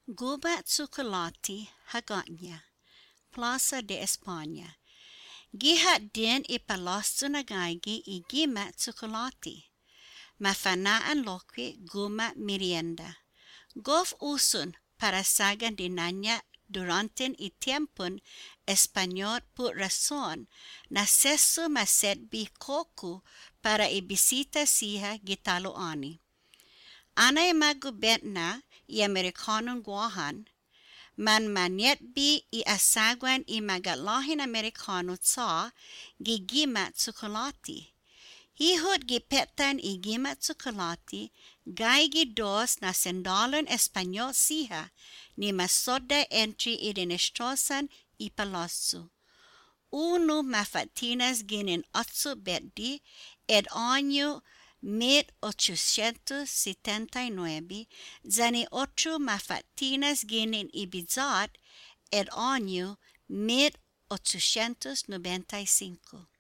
Guma Zuccolati Hagotnia, Plaza de España. Gihat din I palazzo nagagi I Gima Zuccolati. Mafanaan loqui Guma merienda. Gof usun para sagan dinanya durante I tiempon español por razón nacesso maset bi koku para I bisita siha gitalo ani. Ana magubetna I Amerikanong guahan, man manet bi I asagwan I magalahin Amerikano tsa gigima tsukolati. Hihot gipetan I gima tsukolati, gay gidos na sendalon Espanyol siha, ni masoda entry I dinestrosan I palazzo. Uno mafatinas ginin otso beddi ed año 1879, zani ocho mafatinas ginin ibizat ed año 1895.